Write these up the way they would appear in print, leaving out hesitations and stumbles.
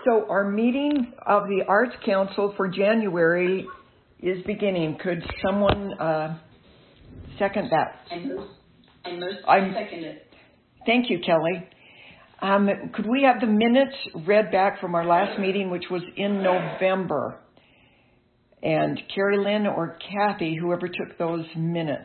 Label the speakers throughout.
Speaker 1: So our meeting of the Arts Council for January is beginning. Could someone second that?
Speaker 2: I most second it.
Speaker 1: Thank you, Kelly. Could we have the minutes read back from our last meeting, which was in November? And Carrie Lynn or Kathy, whoever took those minutes.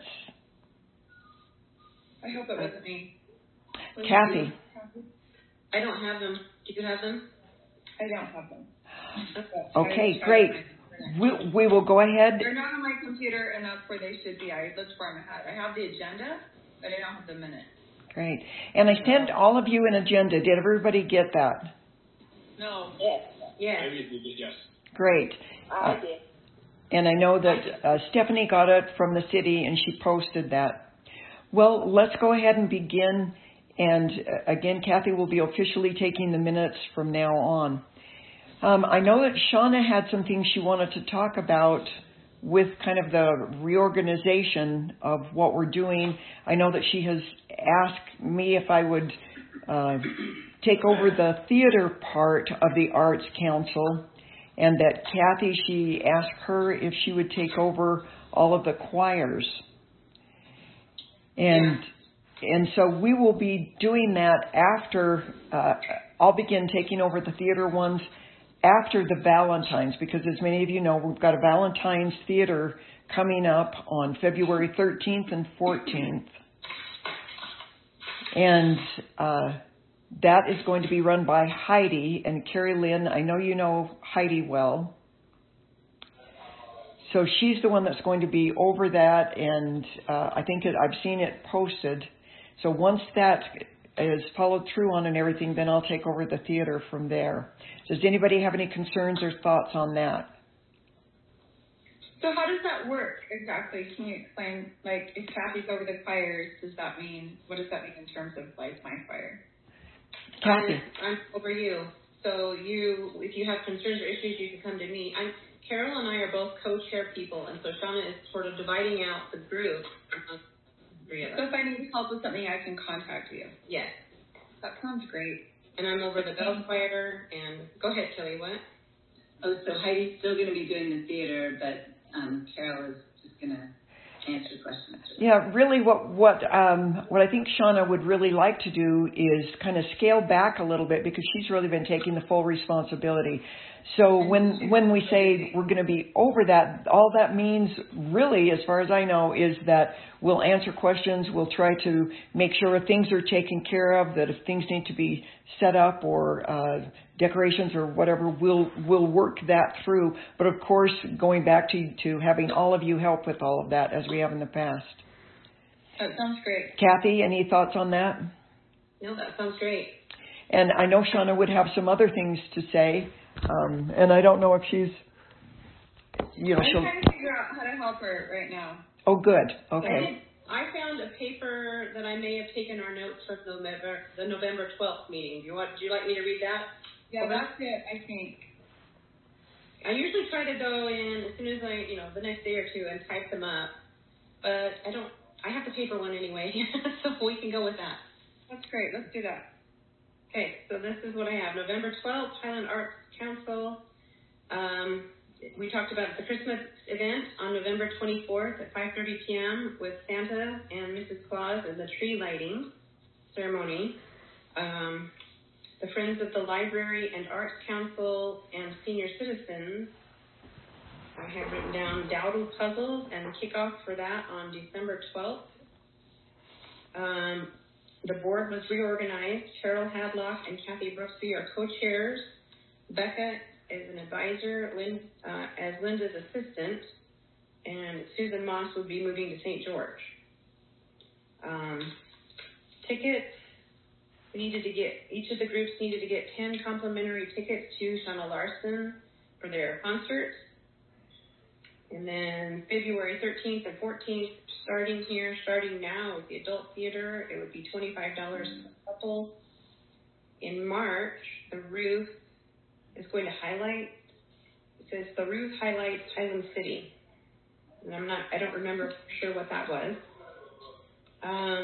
Speaker 3: I hope it wasn't me.
Speaker 1: Kathy.
Speaker 2: I don't have them. Do you have them?
Speaker 3: I don't have them.
Speaker 1: Okay, great. We will go ahead.
Speaker 3: They're not on my computer, and that's where they should be. I looked for them. I have the agenda, but I don't have the minutes.
Speaker 1: Great. And I sent all of you an agenda. Did everybody get that?
Speaker 3: No.
Speaker 2: Yes.
Speaker 4: Yes.
Speaker 1: Great.
Speaker 2: I did.
Speaker 1: And I know that Stephanie got it from the city, and she posted that. Well, let's go ahead and begin. And again, Kathy will be officially taking the minutes from now on. I know that Shauna had some things she wanted to talk about with kind of the reorganization of what we're doing. I know that she has asked me if I would take over the theater part of the Arts Council, and that Kathy, she asked her if she would take over all of the choirs. And so we will be doing that after, I'll begin taking over the theater ones after the Valentine's, because as many of you know, we've got a Valentine's theater coming up on February 13th and 14th. And that is going to be run by Heidi and Carrie Lynn. I know you know Heidi well. So she's the one that's going to be over that, and I think I've seen it posted. So once that is followed through on and everything, then I'll take over the theater from there. Does anybody have any concerns or thoughts on that?
Speaker 3: So how does that work exactly? Can you explain, like, if Kathy's over the choirs, what does that mean in terms of, like, my choir?
Speaker 1: Kathy.
Speaker 2: I'm over you. So if you have concerns or issues, you can come to me. Carol and I are both co-chair people, and so Shauna is sort of dividing out the group among three of us.
Speaker 3: So if I need help with something, I can contact you.
Speaker 2: Yes.
Speaker 3: That sounds great.
Speaker 2: And I'm over the bell choir, and go ahead, Kelly, what?
Speaker 5: Oh, so Heidi's still going to be doing the theater, but Carol is just going to answer questions.
Speaker 1: Yeah, really what I think Shauna would really like to do is kind of scale back a little bit, because she's really been taking the full responsibility. So when we say we're going to be over that, all that means really, as far as I know, is that we'll answer questions. We'll try to make sure things are taken care of, that if things need to be set up or decorations or whatever, we'll work that through. But of course, going back to having all of you help with all of that as we have in the past.
Speaker 3: That sounds great.
Speaker 1: Kathy, any thoughts on that?
Speaker 2: No, that sounds great.
Speaker 1: And I know Shauna would have some other things to say. And I don't know if she's,
Speaker 3: I'm trying to figure out how to help her right now.
Speaker 1: Oh, good. Okay.
Speaker 2: I found a paper that I may have taken our notes from the November 12th meeting. Would you like me to read that?
Speaker 3: Yeah, that's it, I think.
Speaker 2: I usually try to go in as soon as the next day or two and type them up. But I have the paper one anyway, so we can go with that.
Speaker 3: That's great. Let's do that.
Speaker 2: Okay, so this is what I have. November 12th, Highland Arts Council. We talked about the Christmas event on November 24th at 5:30 p.m. with Santa and Mrs. Claus and the tree lighting ceremony. The Friends of the Library and Arts Council and Senior Citizens. I have written down Dowdle Puzzles and kickoff for that on December 12th. The board was reorganized. Cheryl Hadlock and Kathy Brooksby are co-chairs. Becca is an advisor, as Linda's assistant, and Susan Moss would be moving to St. George. Tickets, each of the groups needed to get 10 complimentary tickets to Shauna Larson for their concerts. And then February 13th and 14th, starting now with the adult theater, it would be $25 a couple. In March, the roof is going to highlight. It says the roof highlights Highland City. And I don't remember for sure what that was.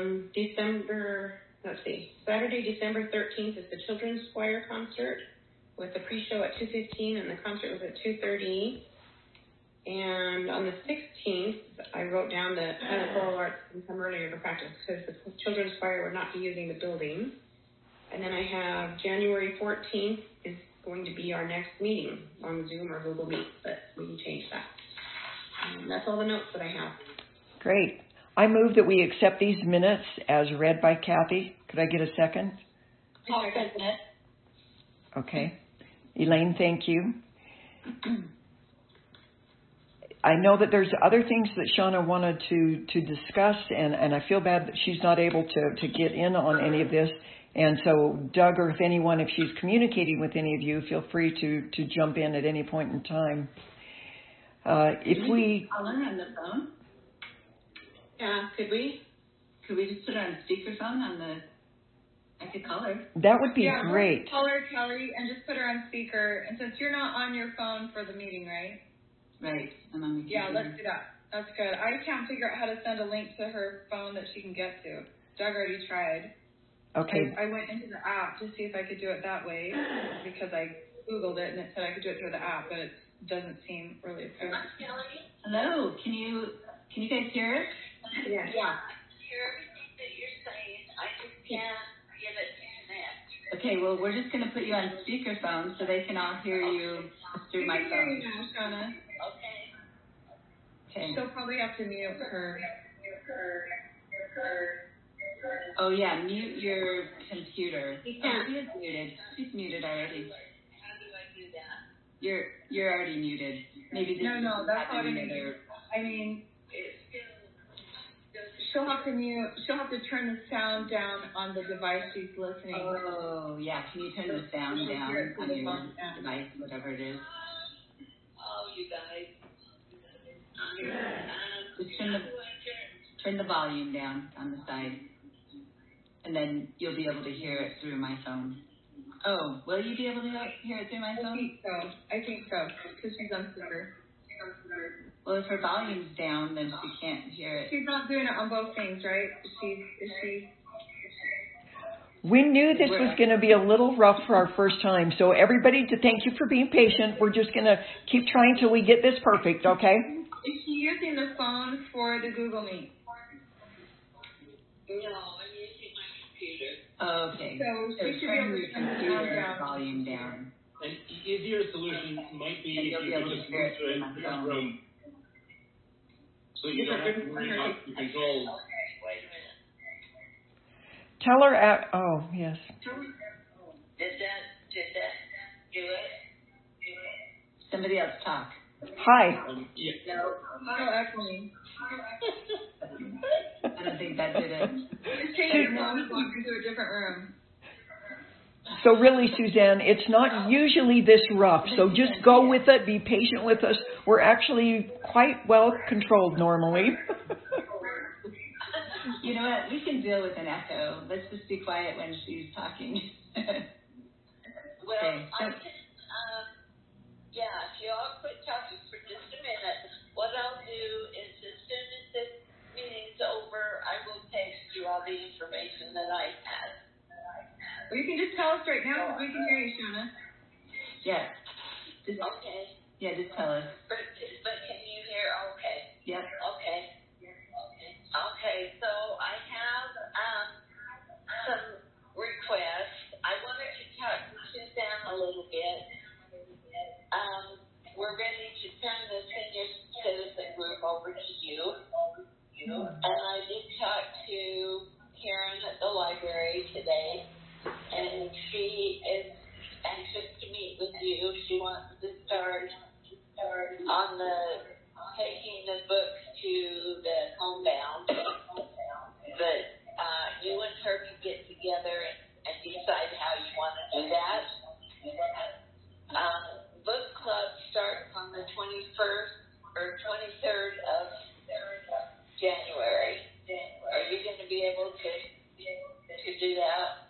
Speaker 2: Saturday, December 13th is the Children's Choir concert with the pre-show at 2:15 and the concert was at 2:30. And on the 16th, I wrote down that Highland Choral Arts can come earlier to practice because the children's choir would not be using the building. And then I have January 14th is going to be our next meeting on Zoom or Google Meet, but we can change that. And that's all the notes that I have.
Speaker 1: Great. I move that we accept these minutes as read by Kathy. Could I get a second?
Speaker 5: I'll second it.
Speaker 1: Okay. Elaine, thank you. I know that there's other things that Shauna wanted to discuss, and I feel bad that she's not able to get in on any of this. And so, Doug, or if anyone, if she's communicating with any of you, feel free to jump in at any point in time. If we
Speaker 5: call her on the phone?
Speaker 2: Yeah, could we?
Speaker 5: Could we just put her on speakerphone on the? I could call her.
Speaker 1: That would be
Speaker 3: Yeah,
Speaker 1: great.
Speaker 3: Call her, Kelly, and just put her on speaker. And since you're not on your phone for the meeting, right?
Speaker 5: Right. I'm on the
Speaker 3: Yeah,
Speaker 5: computer.
Speaker 3: let's do that. That's good. I can't figure out how to send a link to her phone that she can get to. Doug already tried.
Speaker 1: Okay.
Speaker 3: I went into the app to see if I could do it that way because I Googled it and it said I could do it through the app, but it doesn't seem really effective.
Speaker 5: Hello. Can you guys hear us?
Speaker 2: Yeah.
Speaker 3: Yeah.
Speaker 4: Hear everything that you're saying. I just can't get it to connect.
Speaker 5: Okay. Well, we're just going to put you on speakerphone so they can all hear you through my
Speaker 3: We can hear
Speaker 5: phone.
Speaker 3: you now, Shauna.
Speaker 4: Okay.
Speaker 5: Okay.
Speaker 3: She'll probably have to mute her.
Speaker 5: Oh yeah, mute your computer.
Speaker 2: You can't.
Speaker 5: Oh, she is muted. She's muted already.
Speaker 4: How do I do that?
Speaker 5: You're already muted. Maybe this
Speaker 3: No,
Speaker 5: is
Speaker 3: that's not
Speaker 5: happening
Speaker 3: an
Speaker 5: or-
Speaker 3: I mean,
Speaker 4: It's still.
Speaker 3: she'll have to mute. She'll have to turn the sound down on the device she's listening.
Speaker 5: Oh yeah, can you turn the sound down on your device, whatever it is?
Speaker 4: Oh, you guys.
Speaker 5: Just turn the volume down on the side, and then you'll be able to hear it through my phone. Oh, will you be able to hear it through my
Speaker 3: I
Speaker 5: phone?
Speaker 3: think so, because she's on speaker.
Speaker 5: Well, if her volume's down, then she can't hear it.
Speaker 3: She's not doing it on both things, right? Is she?
Speaker 1: We knew this was going to be a little rough for our first time, so everybody, to thank you for being patient. We're just going to keep trying till we get this perfect, okay?
Speaker 3: Is she using the phone for the Google Meet?
Speaker 4: No, I'm using my computer.
Speaker 5: Okay.
Speaker 3: So she should be
Speaker 5: turn
Speaker 3: able
Speaker 5: your
Speaker 3: to turn the sound
Speaker 5: computer
Speaker 3: down.
Speaker 5: volume down.
Speaker 6: An easier solution might be
Speaker 5: And
Speaker 6: if
Speaker 5: you'll
Speaker 6: you
Speaker 5: be able
Speaker 6: go
Speaker 5: to
Speaker 6: to
Speaker 5: hear it
Speaker 6: move to
Speaker 5: from
Speaker 6: a
Speaker 5: my
Speaker 6: different
Speaker 5: phone.
Speaker 6: room. So you don't have to worry about the controls.
Speaker 4: Okay, wait a minute.
Speaker 1: Tell her at, oh, yes.
Speaker 4: Did that do it?
Speaker 5: Somebody else talk.
Speaker 1: Hi.
Speaker 6: Yeah.
Speaker 5: No,
Speaker 3: Oh, echoing.
Speaker 5: I don't think that did it.
Speaker 3: Just change your phone and walk into a different room.
Speaker 1: So really, Suzanne, it's not usually this rough, so just go with it, be patient with us. We're actually quite well controlled normally.
Speaker 5: You know what? We can deal with an echo. Let's just be quiet when she's talking.
Speaker 4: Well,
Speaker 5: Okay,
Speaker 4: I can, yeah, if you all quit talking for just a minute, what I'll do is as soon as this meeting's over, I will text you all the information that I have.
Speaker 3: Or you can just tell us right now, because we can hear you, Shauna.
Speaker 5: Yeah. Just,
Speaker 4: Okay,
Speaker 5: yeah, just tell us.
Speaker 4: but can you hear? Okay,
Speaker 5: Yep.
Speaker 4: okay. Okay, so I have some requests. I wanted to talk to Suzanne a little bit. We're ready to turn the senior citizen group over to you. And I did talk to Karen at the library today, and she is anxious to meet with you. She wants to start on the taking the books to the homebound. But you and her can get together and decide how you want to do that. Book club starts on the 21st or 23rd of January. Are you going to be able to do that?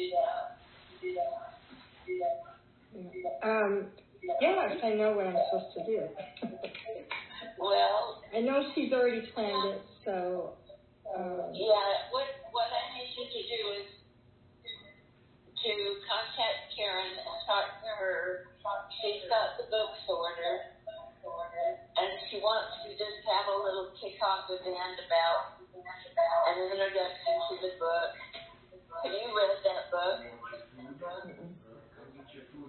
Speaker 7: Yes, I know what I'm supposed to do.
Speaker 4: Well,
Speaker 7: I know she's already planned it, so.
Speaker 4: yeah, what I need you to do is to contact Karen and talk to her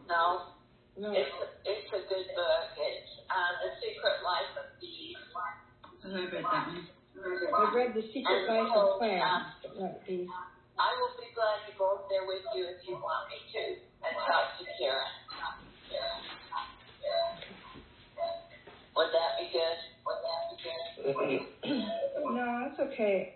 Speaker 4: No.
Speaker 7: No.
Speaker 4: It's a good book. It's The Secret Life of Bees.
Speaker 5: I read that one.
Speaker 7: I've read The Secret Life of Plants, but not these.
Speaker 4: I will be glad to go up there with you if you want me to and talk to Karen. Would that be good?
Speaker 7: No, that's okay.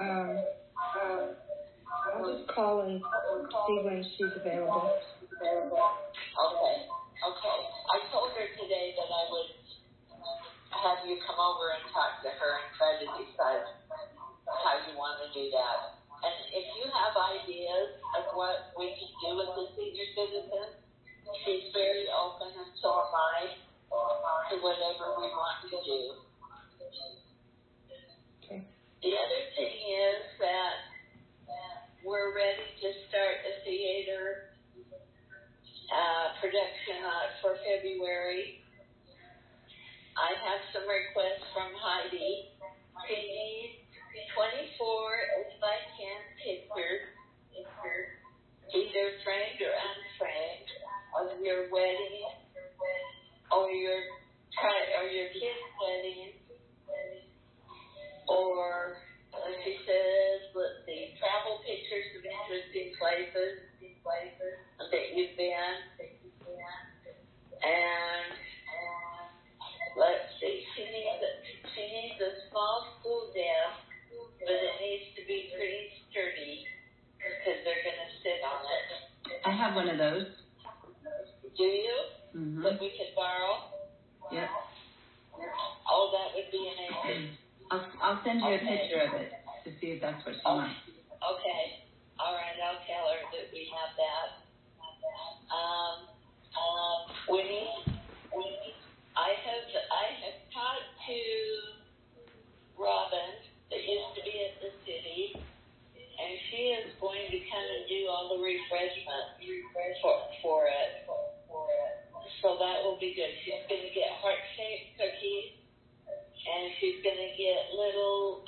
Speaker 7: I'll just call and see when she's available.
Speaker 4: Okay. I told her today that I would have you come over and talk to her and try to decide how you want to do that. And if you have ideas of what we can do with the senior citizen, she's very open, and so am I, to whatever we want to do.
Speaker 7: Okay.
Speaker 4: The other thing is that we're ready to start the theater production for February. I have some requests from Heidi. She needs 24 8x10 pictures, either framed or unframed, of your wedding or your kid's wedding, or she says, let's see, travel pictures of interesting places that you've been, and let's see, she needs a small school desk, but it needs to be pretty sturdy because they're going to sit on it.
Speaker 5: I have one of those.
Speaker 4: Do you?
Speaker 5: Mm-hmm.
Speaker 4: That we could borrow?
Speaker 5: Yep.
Speaker 4: Oh, that would be amazing.
Speaker 5: I'll send you a picture of it to see if that's what she wants.
Speaker 4: Okay. All right. I'll tell her that we have that. Winnie, I have talked to Robin that used to be at the city, and she is going to come and do all the refreshments for it. So that will be good. She's going to get heart-shaped cookies, and she's going to get little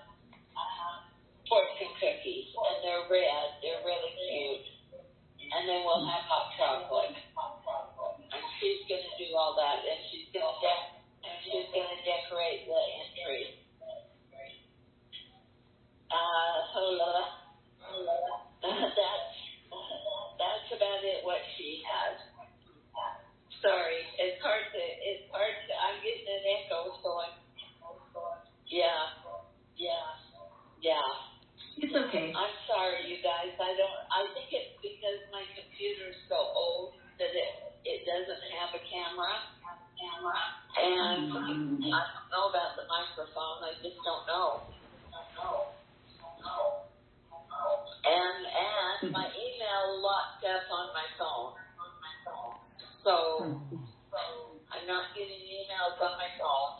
Speaker 4: fortune cookies, and they're red. They're really cute. And then we'll have hot chocolate. And she's going to do all that, and she's going to decorate the entry. That's about it. What she has. Sorry, it's hard to. I'm getting an echo, so I'm. Yeah.
Speaker 5: It's okay.
Speaker 4: I'm sorry, you guys. I think it's because my computer's so old that it doesn't have a camera. And I don't know about the microphone. I just don't know. And my email locked up on my phone. So I'm not getting emails on my phone.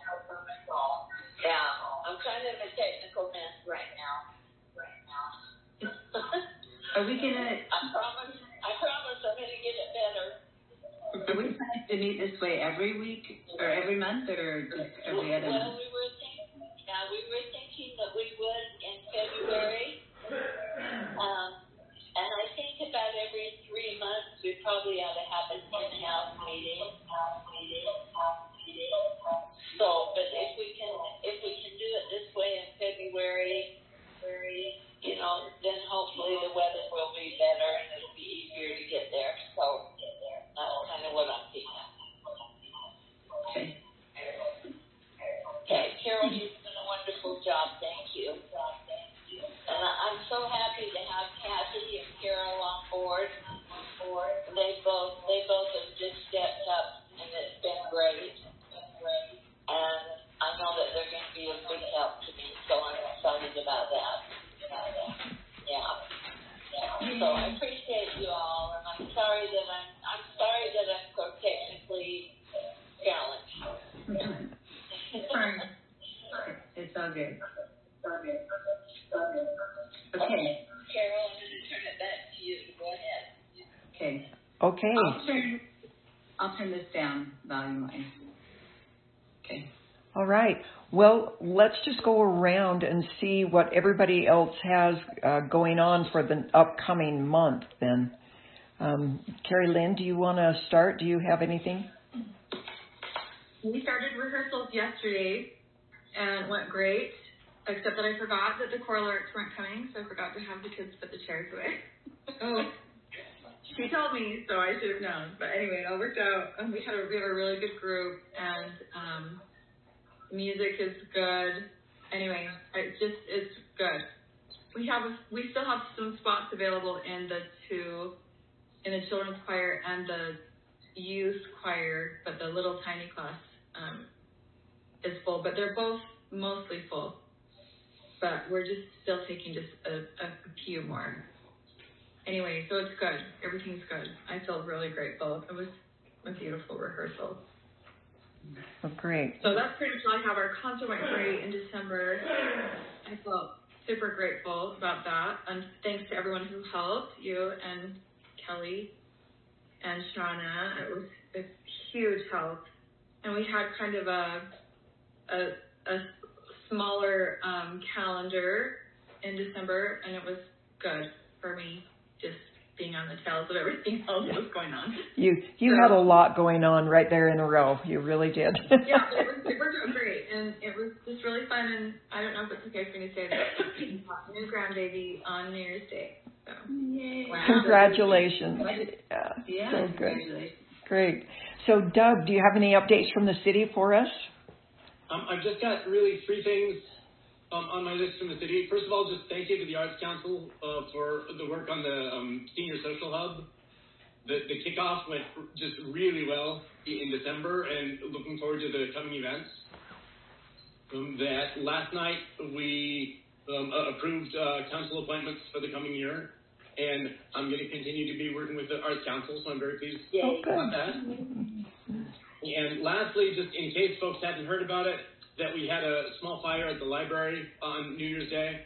Speaker 4: Yeah, I'm kind of a technical mess right now.
Speaker 5: Are we gonna?
Speaker 4: I promise I'm gonna get it better.
Speaker 5: Are we planning to meet this way every week or every month or just every other month?
Speaker 4: Well, we were thinking that we would in February. And I think about every 3 months we probably ought to have an in-house meeting. So, but if we can do it this way in February, then hopefully the weather will be better and it'll be easier to get there. So that's kind of what I'm thinking. Okay, Carol, you've done a wonderful job. Thank you. And I'm so happy to have Kathy and Carol on board. They both have just stepped up, and it's been great. And I know that they're going to be a big help to me, so I'm excited about that. Yeah. So I appreciate you all, and I'm sorry that I'm so technically challenged.
Speaker 5: It's all good. Okay.
Speaker 4: Carol, I'm going to turn it back to you. Go ahead.
Speaker 1: Okay.
Speaker 5: I'll turn this down volume-wise. Okay.
Speaker 1: All right. Well, let's just go around and see what everybody else has going on for the upcoming month then. Carrie Lynn, do you want to start? Do you have anything?
Speaker 3: We started rehearsals yesterday and it went great, except that I forgot that the choral arts weren't coming, so I forgot to have the kids put the chairs away. Oh. She told me, so I should have known. But anyway, it all worked out. And we have a really good group, and music is good. Anyway, it's good. We still have some spots available in the children's choir and the youth choir, but the little tiny class is full. But they're both mostly full. But we're just still taking just a few more. Anyway, so it's good. Everything's good. I feel really grateful. It was a beautiful rehearsal.
Speaker 1: Oh, great.
Speaker 3: So that's pretty much all I have. Our concert went great in December. I felt super grateful about that. And thanks to everyone who helped, you and Kelly and Shauna. It was a huge help. And we had kind of a smaller calendar in December, and it was good for me, just being on the tails of everything else that was going on.
Speaker 1: You had a lot going on right there in a row. You really did.
Speaker 3: Yeah, it was great, and it was just really fun. And I don't know if it's okay for me to say that new grandbaby on New Year's Day. So.
Speaker 5: Yay!
Speaker 3: Wow.
Speaker 1: Congratulations.
Speaker 5: Yeah,
Speaker 1: so good.
Speaker 5: congratulations.
Speaker 1: Great. So, Doug, do you have any updates from the city for us?
Speaker 6: I've just got really three things on my list from the city. First of all, just thank you to the Arts Council for the work on the Senior Social Hub. The kickoff went just really well in December, and looking forward to the coming events. That last night we approved council appointments for the coming year, and I'm going to continue to be working with the Arts Council, so I'm very pleased about that. And lastly, just in case folks hadn't heard about it, that we had a small fire at the library on New Year's Day.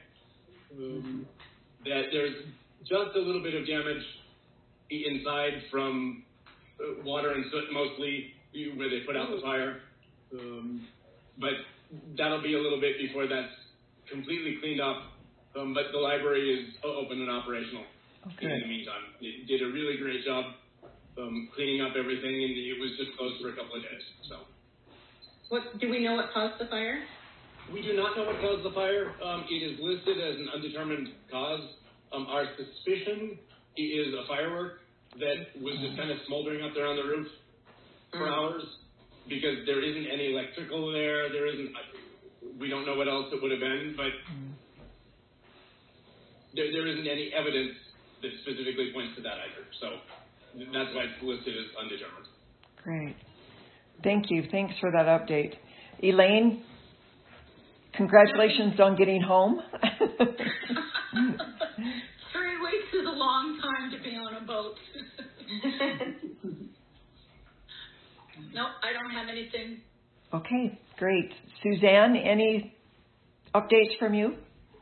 Speaker 6: That there's just a little bit of damage inside from water and soot mostly, where they put out the fire. But that'll be a little bit before that's completely cleaned up. But the library is open and operational in the meantime. They did a really great job cleaning up everything, and it was just closed for a couple of days. So,
Speaker 2: Do we know what caused the fire?
Speaker 6: We do not know what caused the fire. It is listed as an undetermined cause. Our suspicion is a firework that was just kind of smoldering up there on the roof for hours, because there isn't any electrical there. We don't know what else it would have been, but there isn't any evidence that specifically points to that either. So that's why it's listed as undetermined.
Speaker 1: Great. Thank you. Thanks for that update. Elaine, congratulations on getting home.
Speaker 8: 3 weeks is a long time to be on a boat. Nope, I don't have anything.
Speaker 1: Okay, great. Suzanne, any updates from you?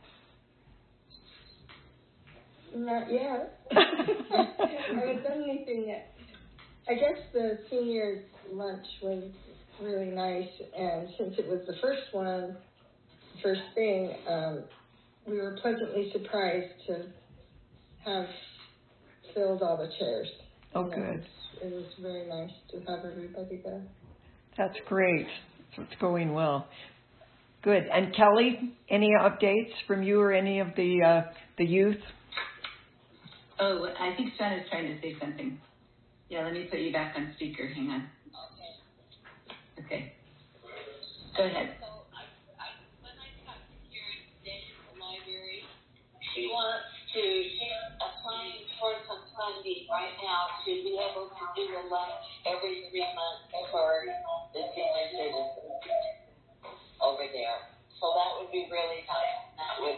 Speaker 7: Not yet. I haven't done anything yet. I guess the senior lunch was really nice, and since it was the first thing, we were pleasantly surprised to have filled all the chairs.
Speaker 1: Oh, good.
Speaker 7: It was very nice to have everybody there.
Speaker 1: That's great. So it's going well. Good. And Kelly, any updates from you or any of the youth?
Speaker 5: Oh, I think Shauna's trying to say something. Yeah, let me put you back on speaker. Hang on. Okay. Go ahead.
Speaker 4: So when I talked to Karen today at the library, she's applying for some funding right now to be able to do a lunch every 3 months for the senior citizens over there. So that would be really nice. That would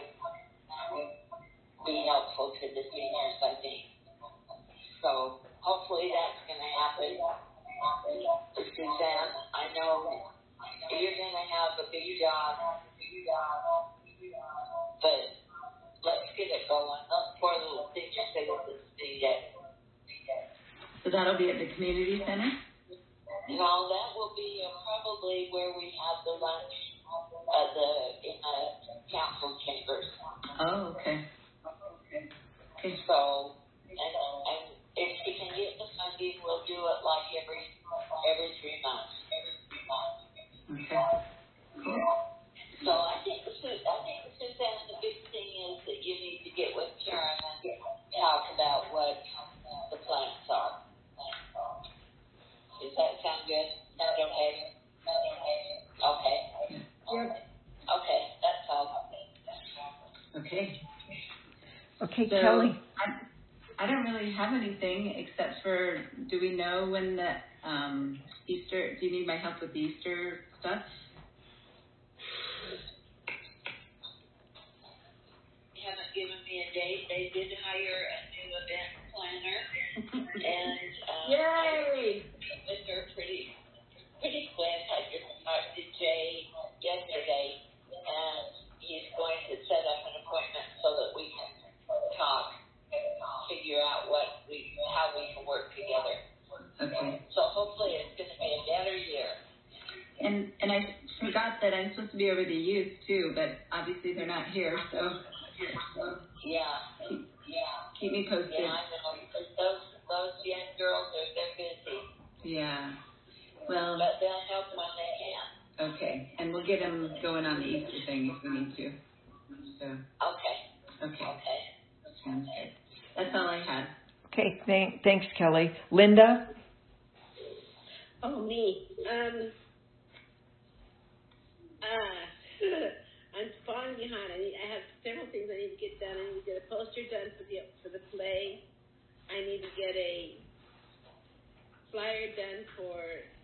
Speaker 4: be helpful to the seniors, I think. So hopefully that's going to happen. Suzanne, I know you're going to have a big job, but let's get it going. Those poor little senior citizens need it.
Speaker 5: So that'll be at the community center?
Speaker 4: No, that will be probably where we have the lunch in the council chambers.
Speaker 5: Oh, okay.
Speaker 4: So, and if she
Speaker 1: Okay,
Speaker 5: So
Speaker 1: Kelly.
Speaker 5: I don't really have anything except for, do we know when the Easter, do you need my help with the Easter stuff?
Speaker 4: They haven't given me a date. They did hire a new event planner, and
Speaker 3: Yay!
Speaker 4: they're pretty quick. I just talked to Jay yesterday, and he's going to set up an appointment so that we can talk, figure out how we can work together.
Speaker 5: Okay.
Speaker 4: So hopefully it's going to be a better year.
Speaker 5: And I forgot that I'm supposed to be over the youth too, but obviously they're not here, so
Speaker 4: Yeah.
Speaker 5: keep me posted.
Speaker 4: Yeah, I know. Those young girls they're busy.
Speaker 5: Yeah. Well,
Speaker 4: But they'll help when they can.
Speaker 5: okay. And we'll get them going on the Easter thing if we need to. So,
Speaker 4: Okay.
Speaker 5: Sounds good. That's all I had.
Speaker 1: Okay, thanks, Kelly. Linda?
Speaker 9: Oh, me. I'm falling behind. I have several things I need to get done. I need to get a poster done for the play. I need to get a flyer done for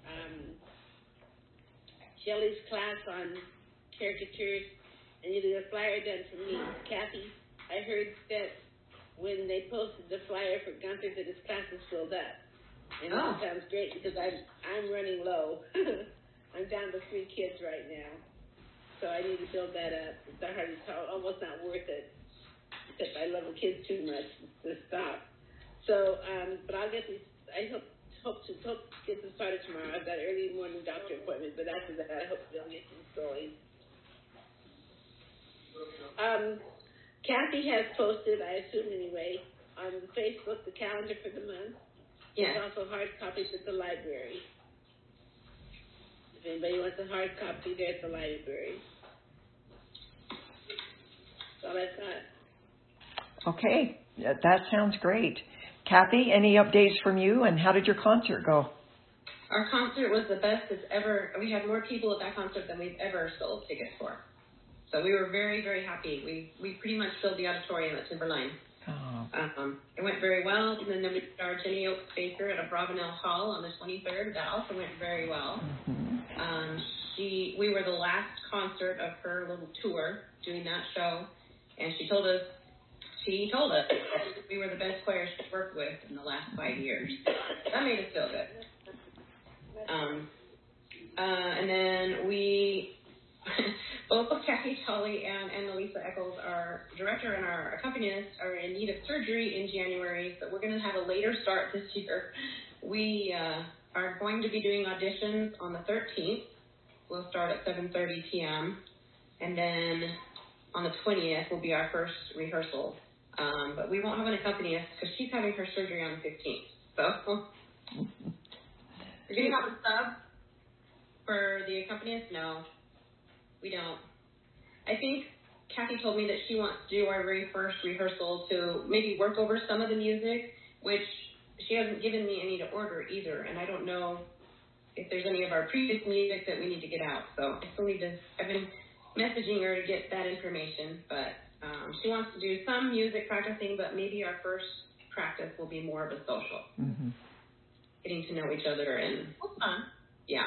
Speaker 9: Shelley's class on caricatures. I need to get a flyer done for me. Kathy, I heard that when they posted the flyer for Gunther that his class is filled up. And that sounds great because I'm running low. I'm down to 3 kids right now. So I need to build that up. It's almost not worth it because I love the kids too much to stop. So, but I'll get these. I hope to get them started tomorrow. I've got an early morning doctor appointment, but after that, I hope they'll get things going. Kathy has posted, I assume anyway, on Facebook the calendar for the month.
Speaker 2: Yeah.
Speaker 9: There's also hard copies at the library. If anybody wants a hard copy, they're at the library. That's all I've got.
Speaker 1: Okay, that sounds great. Kathy, any updates from you, and how did your concert go?
Speaker 2: Our concert was the best it's ever. We had more people at that concert than we've ever sold tickets for. So we were very, very happy. We pretty much filled the auditorium at Timberline.
Speaker 1: Oh.
Speaker 2: It went very well. And then we did our Jenny Oaks Baker at a Bravenel Hall on the 23rd. That also went very well.
Speaker 1: Mm-hmm.
Speaker 2: We were the last concert of her little tour doing that show, and she told us that we were the best choir she's worked with in the last 5 years. That made us feel good. And then we, both Kathy Tully and Elisa Eccles, our director and our accompanist, are in need of surgery in January, but we're going to have a later start this year. We are going to be doing auditions on the 13th. We'll start at 7:30 p.m. And then on the 20th will be our first rehearsal. But we won't have an accompanist because she's having her surgery on the 15th. So,
Speaker 3: do you have a sub?
Speaker 2: For the accompanist? No, we don't. I think Kathy told me that she wants to do our very first rehearsal to maybe work over some of the music, which she hasn't given me any to order either, and I don't know if there's any of our previous music that we need to get out. So I still need to. I've been messaging her to get that information, but she wants to do some music practicing, but maybe our first practice will be more of a social, getting to know each other and yeah.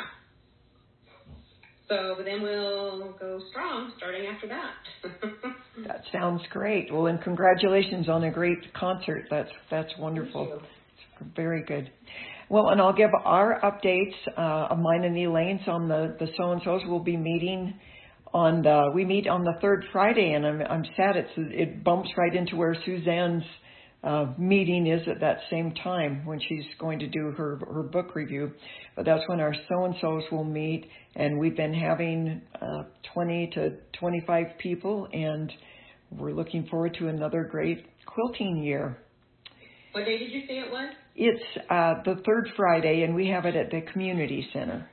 Speaker 2: So then we'll go strong starting after that.
Speaker 1: That sounds great. Well, and congratulations on a great concert. That's wonderful. It's very good. Well, and I'll give our updates of mine and Elaine's on the so-and-sos. We'll be meeting we meet on the third Friday, and I'm sad it bumps right into where Suzanne's meeting is at that same time when she's going to do her book review. But that's when our so-and-sos will meet, and we've been having 20 to 25 people, and we're looking forward to another great quilting year.
Speaker 2: What day did you say it was?
Speaker 1: It's the third Friday, and we have it at the community center.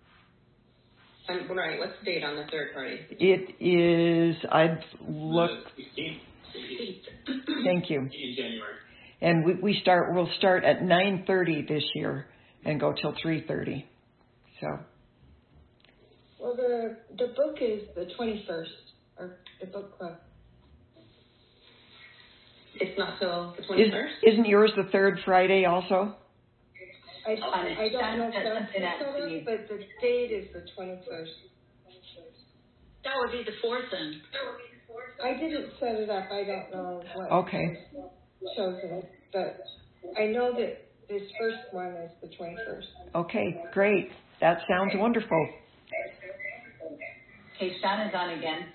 Speaker 2: Right. What's the date on the third Friday?
Speaker 1: It is, I'd look.
Speaker 2: 16th.
Speaker 1: Thank you.
Speaker 6: In January.
Speaker 1: And we'll start at 9:30 this year and go till 3:30. So.
Speaker 7: Well, the book is the 21st, or the book club.
Speaker 2: It's not till the 21st?
Speaker 1: Isn't yours the third Friday also?
Speaker 7: I don't know if that's the but the date is the 21st.
Speaker 8: That would be the fourth then.
Speaker 7: I didn't set it up. I don't know what
Speaker 1: Okay.
Speaker 7: chosen it, but I know that this first one is the 21st.
Speaker 1: Okay, great. That sounds wonderful.
Speaker 5: Okay, Shauna's on again.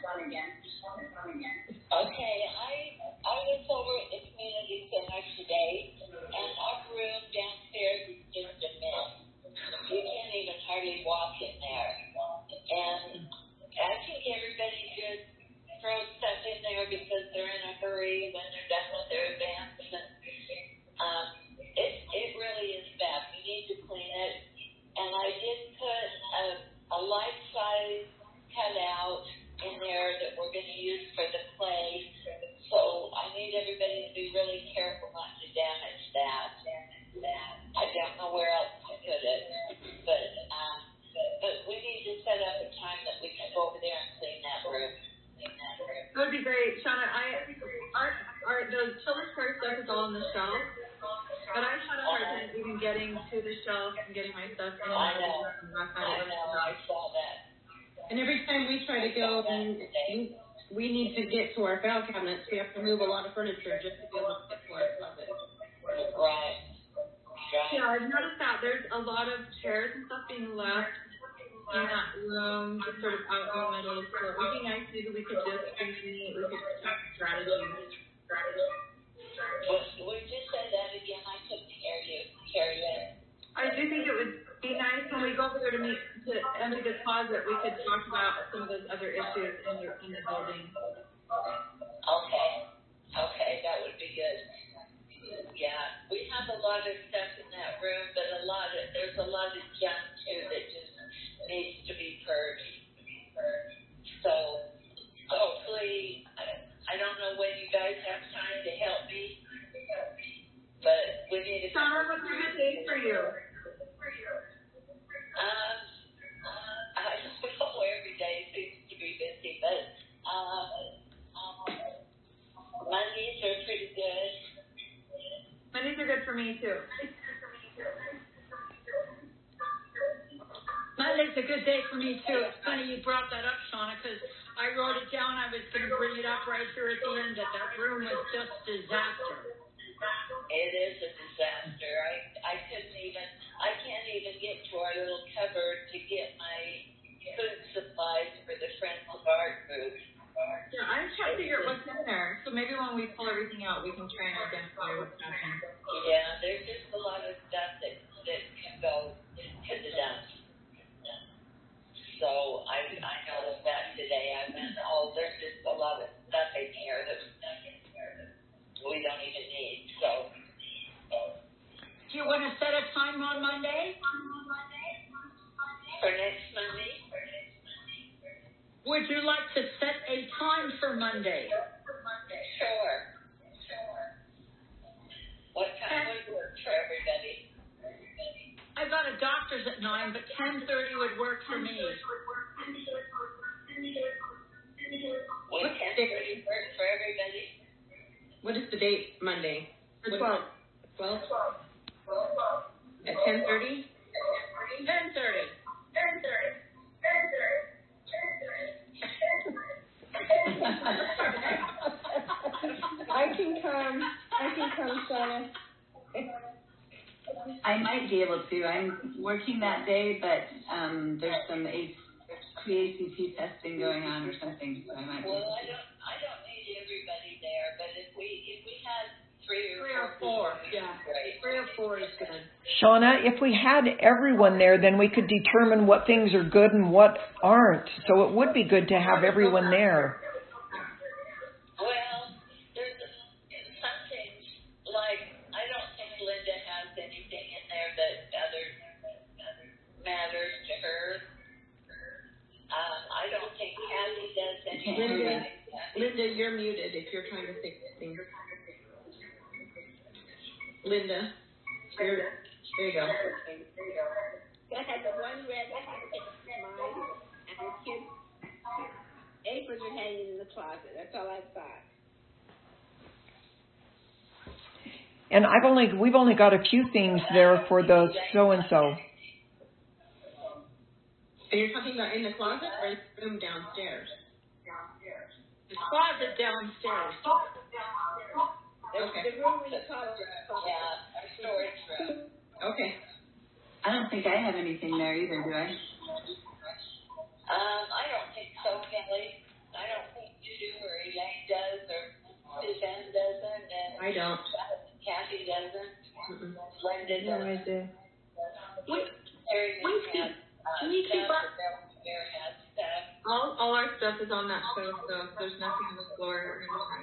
Speaker 4: Okay, I was over at the community center today, and our room downstairs is just a mess. You can't even hardly walk in there. And I think everybody should throw stuff in there because they're in a hurry when they're done with their events. And it really is bad. We need to clean it. And I did put a life-size cutout in there that we're going to use for the play. So I need everybody to be really careful not to damage that. I don't know where else to put it, but we need to set up a time that we can go over there and clean that room.
Speaker 3: That would be great, Shauna. The children's park stuff is all on the shelf, but I've had a hard time even getting to the shelf and getting my stuff in.
Speaker 4: I know. I saw that.
Speaker 2: And every time we try to go, and we need to get to our file cabinets, we have to move a lot of furniture just to be able to get to our closet.
Speaker 4: Right.
Speaker 3: Yeah, I've noticed that there's a lot of chairs and stuff being left in that room, just sort of out in the middle. So it would be nice maybe we could just we could talk strategies.
Speaker 4: Would you say that again? I couldn't hear you.
Speaker 3: I do think it would be nice when we go over there to empty the closet, we could talk about some of those other issues in the building.
Speaker 4: Okay, that would be good. Yeah, we have a lot of stuff in that room, but there's a lot of junk too that just needs to be purged. So hopefully, I don't know when you guys have time to help me, but we need to.
Speaker 3: Summer, what's a good day for you?
Speaker 4: I don't know, every day seems to be busy, but Mondays are pretty good.
Speaker 3: Mondays are good for me too.
Speaker 8: Monday's a good day for me too. It's funny you brought that up, Shauna, because I wrote it down. I was going to bring it up right here at the end that room was just disaster.
Speaker 4: It is a disaster. I can't even get to our little cupboard to get my food supplies for the Friends of Art group.
Speaker 3: Yeah, I'm trying to figure out what's in there. So maybe when we pull everything out, we can try and identify what's happening.
Speaker 4: Yeah, there's just a lot of stuff that can go to the dump. So I noticed that today. I went, there's just a lot of stuff in here that we don't even need. So.
Speaker 8: Do you want to set a time on Monday?
Speaker 4: For next Monday?
Speaker 8: Would you like to set a time for Monday?
Speaker 4: Sure. What time would work for everybody?
Speaker 8: I got a doctor's at 9, but 10:30 would work for me.
Speaker 4: Would 10:30 work for everybody?
Speaker 2: What is the date? Monday.
Speaker 3: The 12th.
Speaker 2: 12? At 10:30?
Speaker 8: 10:30.
Speaker 7: I can come, Shauna.
Speaker 5: I might be able to. I'm working that day, but there's some pre-ACT testing going on or something, so I might be able to.
Speaker 4: I don't need everybody there, but if we had three or
Speaker 8: four, yeah.
Speaker 4: Great.
Speaker 8: 3 or 4 is good.
Speaker 1: Shauna, if we had everyone there, then we could determine what things are good and what aren't. So it would be good to have everyone there.
Speaker 4: Well, there's some things, like, I don't think Linda has anything in there that other matters to her. I don't think Kathy does anything.
Speaker 2: Linda, you're muted if you're trying to fix things. Linda, there you go.
Speaker 9: I had the one red mine, and the kids' aprons are hanging in the closet. That's all I've got.
Speaker 1: And we've only got a few things there for the so-and-so.
Speaker 2: And you're talking about in the closet or in the room downstairs?
Speaker 8: The closet downstairs.
Speaker 2: Okay.
Speaker 9: The room we call it.
Speaker 4: Yeah, our storage room.
Speaker 2: Okay.
Speaker 5: I don't think I have anything there either, do I?
Speaker 4: I don't think so, Kelly. I don't think you do, or Elaine does, or Suzanne doesn't, and
Speaker 2: I don't.
Speaker 4: Kathy doesn't.
Speaker 2: Mm-mm.
Speaker 4: Linda
Speaker 7: No, I
Speaker 4: doesn't.
Speaker 7: do.
Speaker 4: Terry has
Speaker 3: we keep
Speaker 4: stuff.
Speaker 3: our-
Speaker 4: Bear has stuff.
Speaker 3: All our stuff is on that shelf, so there's nothing on the floor.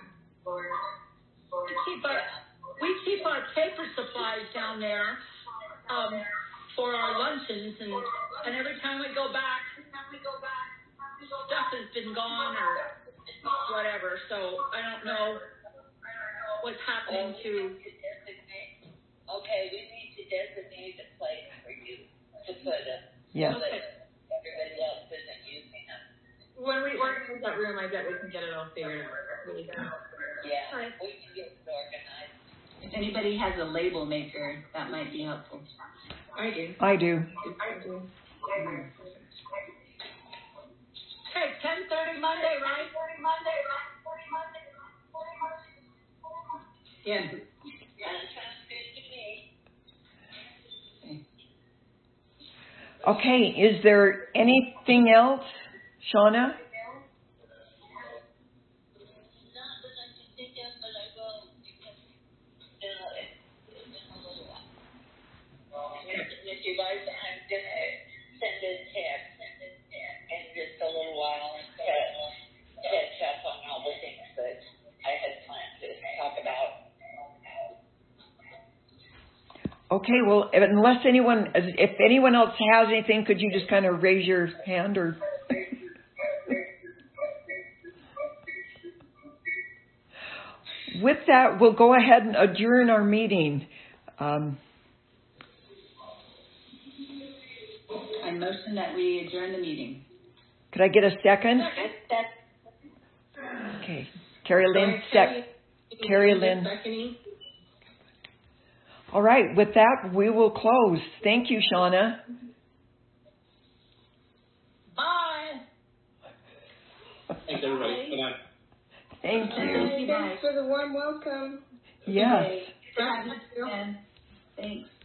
Speaker 8: We keep our paper supplies down there for our luncheons, and every time we go back, stuff has been gone or whatever. So I don't know what's happening to.
Speaker 4: Okay, we need to designate a place for you to put them.
Speaker 1: Yeah.
Speaker 4: So that everybody else isn't using them.
Speaker 3: When we organize that room, I bet we can get it all figured out. Really good.
Speaker 4: Yeah,
Speaker 8: Right.
Speaker 4: we can get it organized.
Speaker 5: If anybody has a label maker, that might be helpful.
Speaker 2: I do.
Speaker 1: I do.
Speaker 8: Hey, 10:30 Monday, right?
Speaker 2: Yeah.
Speaker 4: That sounds good to me.
Speaker 1: Okay, is there anything else, Shauna?
Speaker 4: Not that I can think of, but I will because it's been a little while. If you guys, I'm gonna send a text in just a little while and catch up on all the things that I had planned to talk about.
Speaker 1: Okay, well, if anyone else has anything, could you just kind of raise your hand or? With that, we'll go ahead and adjourn our meeting.
Speaker 5: I motion that we adjourn the meeting.
Speaker 1: Could I get a second? Okay, Carrie Lynn. Carrie Lynn.
Speaker 2: Seconding.
Speaker 1: All right, with that, we will close. Thank you, Shauna.
Speaker 8: Bye.
Speaker 6: Thanks, everybody. Good night.
Speaker 1: Thank you.
Speaker 7: Thanks for the warm welcome.
Speaker 1: Yes.
Speaker 5: And thanks.